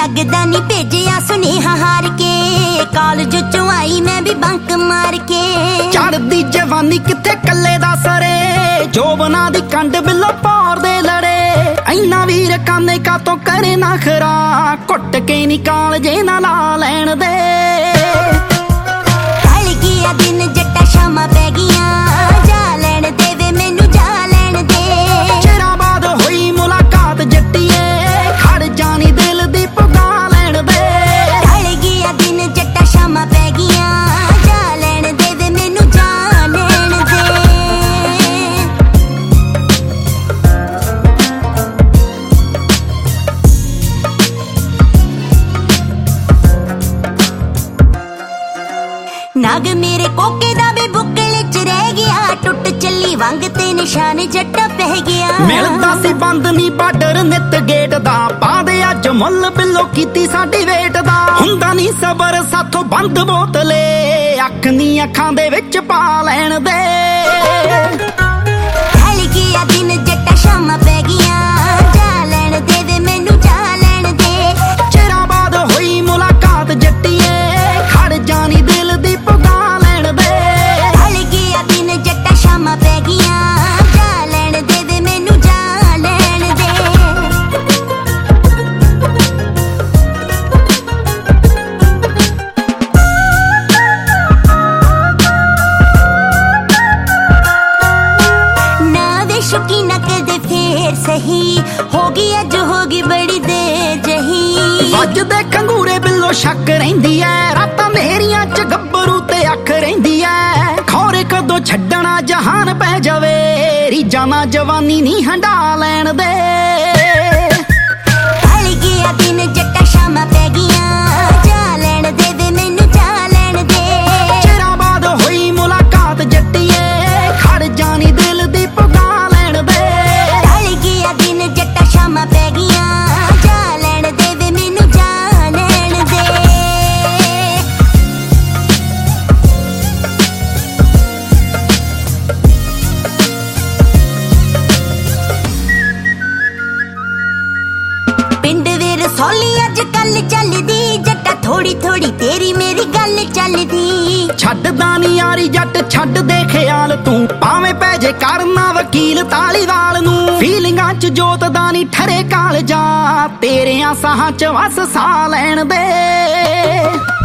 लगदा नी भेजिया सुनेहा हार के कॉलेज चों आई मैं भी बंक मार के। चढ़दी जवानी किथे कल्ले दा सरे जोबना दी कंड बिल्लो पार दे लड़े। इन्ना वीर काने का तो करे ना खरा घुट के निकाल जे ना ला लैन दे। ढल गया दिन जट्टा शामा पै गियां जा लैन दे वे मैनू जा लैन दे। चिरां बाद होई मुलाकात जट्टिए खड़ जानी दिल दी पुगा लैन दे। ढल गया दिन जट्टा शामा पै गियां जा लैन दे वे मैनू जा लैन दे। नाग मेरे कोके दा भी बुक्कल च रह गया टुट चली वंग ते निशान जट्टा पै गया। मिलदा सी बंद नी बार्डर नित गेट दा पा दे अज मुल बिल्लो कीती साडी वेट दा। हुंदा नी सबर साथों बंद बोतले अख नी अखां दे विच पा लैन दे। ढल गया दिन जट्टा शामा पै गियां जा लैन दे वे मैनू जा लैन दे। चिरां बाद होई मुलाकात जट्टिए खड़ जानी दिल दी पुगा लैन दे। ढल गया दिन जट्टा शामा पै गियां जा लैन दे वे मैनू जा लैन दे। ना वे शौकीना कदे फेर सही होगी अज होगी बड़ी देर जही। ਵੱਜਦੇ ਖੰਗੂਰੇ ਬਿੱਲੋ ਸ਼ੱਕ ਰਹਿੰਦੀ ਐ ਰਾਤਾਂ ਮੇਰੀਆਂ ਚ ਗੱਭਰੂ ਤੇ ਅੱਖ ਰਹਿੰਦੀ ਐ। ਖੌਰੇ ਕਦੋਂ ਛੱਡਣਾ ਜਹਾਨ ਪੈ ਜਾਵੇ ਰੀਜਾਂ ਨਾ ਜਵਾਨੀ ਨਹੀਂ ਹੰਡਾ ਲੈਣ ਦੇ। ढल गया दिन जट्टा शामा पै गियां जा लैन दे वे मैनू जा लैन दे। ਚਿਰਾਂ ਬਾਅਦ ਹੋਈ ਮੁਲਾਕਾਤ ਜੱਟੀਏ ਖੜ ਜਾਣੀ ਦਿਲ ਦੀ ਪੁਗਾ ਲੈਣ ਦੇ। ढल गया दिन जट्टा शामा पै गियां जा लैन दे वे मैनू जा लैन दे। पिंड वे रसौली अज कल चलदी जट्टा थोड़ी थोड़ी तेरी मेरी गल चलदी। ਛੱਡਦਾ ਨੀ ਯਾਰੀ ਜੱਟ ਛੱਡ ਦੇ ਖਿਆਲ ਤੂੰ ਭਾਵੇਂ ਪੈ ਜੇ ਕਰਨਾ ਵਕੀਲ ਤਾਲੀਵਾਲ ਨੂੰ। ਫੀਲਿੰਗਾਂ ਚ ਜੋਤ ਦਾ ਨੀ ਠਰੇ ਕਾਲਜਾ ਤੇਰਿਆਂ ਸਾਹਾਂ ਚ ਵਸ ਸਾਹ ਲੈਣ ਦੇ।